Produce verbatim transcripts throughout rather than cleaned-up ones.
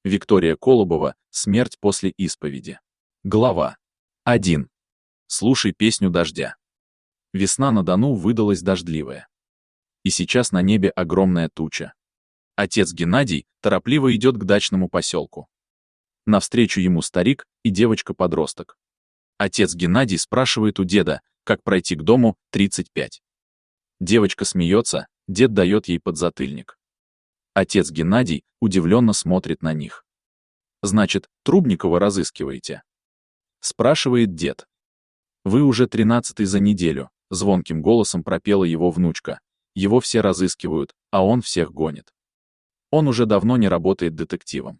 Виктория Колобова «Смерть после исповеди». Глава один. Слушай песню дождя. Весна на Дону выдалась дождливая. И сейчас на небе огромная туча. Отец Геннадий торопливо идет к дачному поселку. Навстречу ему старик и девочка-подросток. Отец Геннадий спрашивает у деда, как пройти к дому тридцать пять. Девочка смеется, дед дает ей подзатыльник. Отец Геннадий удивленно смотрит на них. «Значит, Трубникова разыскиваете?» Спрашивает дед. «Вы уже тринадцатый за неделю», — звонким голосом пропела его внучка. «Его все разыскивают, а он всех гонит. Он уже давно не работает детективом.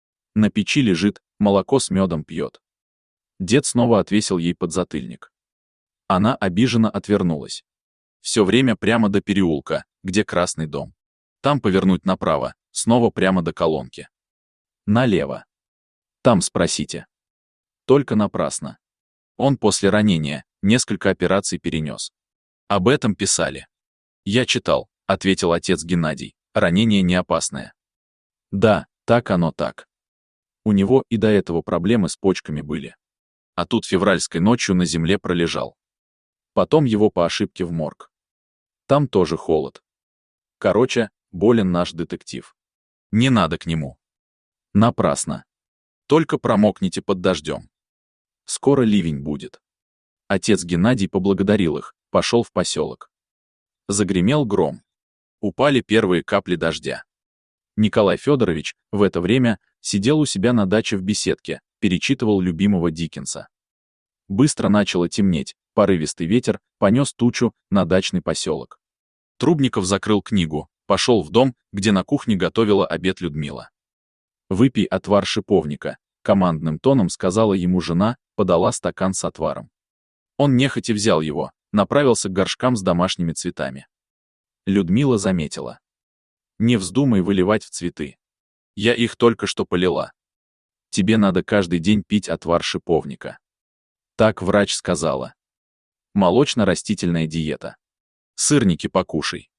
На печи лежит, молоко с медом пьет». Дед снова отвесил ей подзатыльник. Она обиженно отвернулась. Все время прямо до переулка, где Красный дом. Там повернуть направо, снова прямо до колонки. Налево. Там спросите. Только напрасно. Он после ранения несколько операций перенес. Об этом писали. «Я читал», — ответил отец Геннадий. «Ранение не опасное». Да, так оно так. У него и до этого проблемы с почками были. А тут февральской ночью на земле пролежал. Потом его по ошибке в морг. Там тоже холод. Короче, болен наш детектив. Не надо к нему. Напрасно. Только промокните под дождем. Скоро ливень будет. Отец Геннадий поблагодарил их, пошел в поселок. Загремел гром. Упали первые капли дождя. Николай Федорович в это время сидел у себя на даче в беседке, перечитывал любимого Диккенса. Быстро начало темнеть, порывистый ветер понес тучу на дачный поселок. Трубников закрыл книгу, пошел в дом, где на кухне готовила обед Людмила. «Выпей отвар шиповника», — командным тоном сказала ему жена, подала стакан с отваром. Он нехотя взял его, направился к горшкам с домашними цветами. Людмила заметила. «Не вздумай выливать в цветы. Я их только что полила. Тебе надо каждый день пить отвар шиповника». Так врач сказала. Молочно-растительная диета. Сырники покушай.